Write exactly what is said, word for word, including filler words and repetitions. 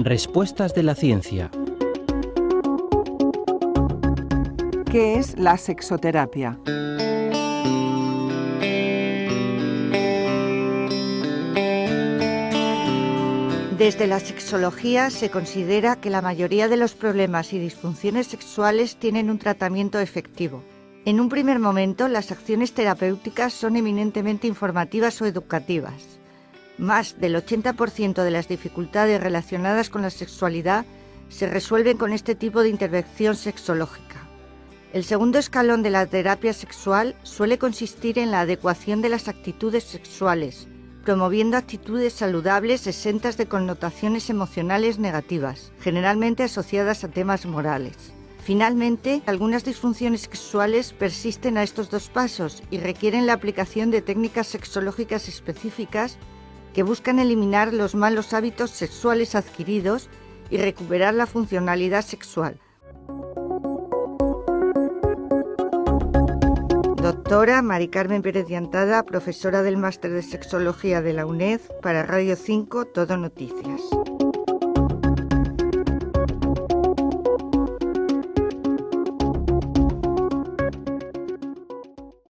Respuestas de la ciencia. ¿Qué es la sexoterapia? Desde la sexología se considera que la mayoría de los problemas y disfunciones sexuales tienen un tratamiento efectivo. En un primer momento, las acciones terapéuticas son eminentemente informativas o educativas. Más del ochenta por ciento de las dificultades relacionadas con la sexualidad se resuelven con este tipo de intervención sexológica. El segundo escalón de la terapia sexual suele consistir en la adecuación de las actitudes sexuales, promoviendo actitudes saludables exentas de connotaciones emocionales negativas, generalmente asociadas a temas morales. Finalmente, algunas disfunciones sexuales persisten a estos dos pasos y requieren la aplicación de técnicas sexológicas específicas que buscan eliminar los malos hábitos sexuales adquiridos y recuperar la funcionalidad sexual. Doctora Mari Carmen Pérez de Antada, profesora del Máster de Sexología de la UNED, para Radio cinco, Todo Noticias.